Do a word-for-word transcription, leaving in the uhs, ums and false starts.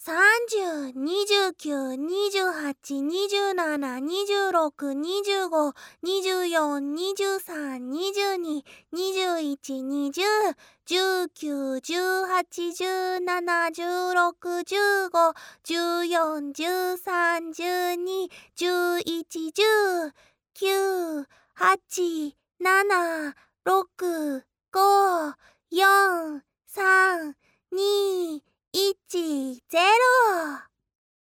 さんじゅう、にじゅうきゅう、にじゅうはち、にじゅうなな、にじゅうろく、にじゅうご、にじゅうよん、にじゅうさん、にじゅうに、にじゅういち、にじゅう、じゅうきゅう、じゅうはち、じゅうなな、じゅうろく、じゅうご、じゅうよん、じゅうさん、じゅうに、じゅういち、じゅう、きゅう、はち、なな、ろく、ご、よん、さん、に、いち、ゼロ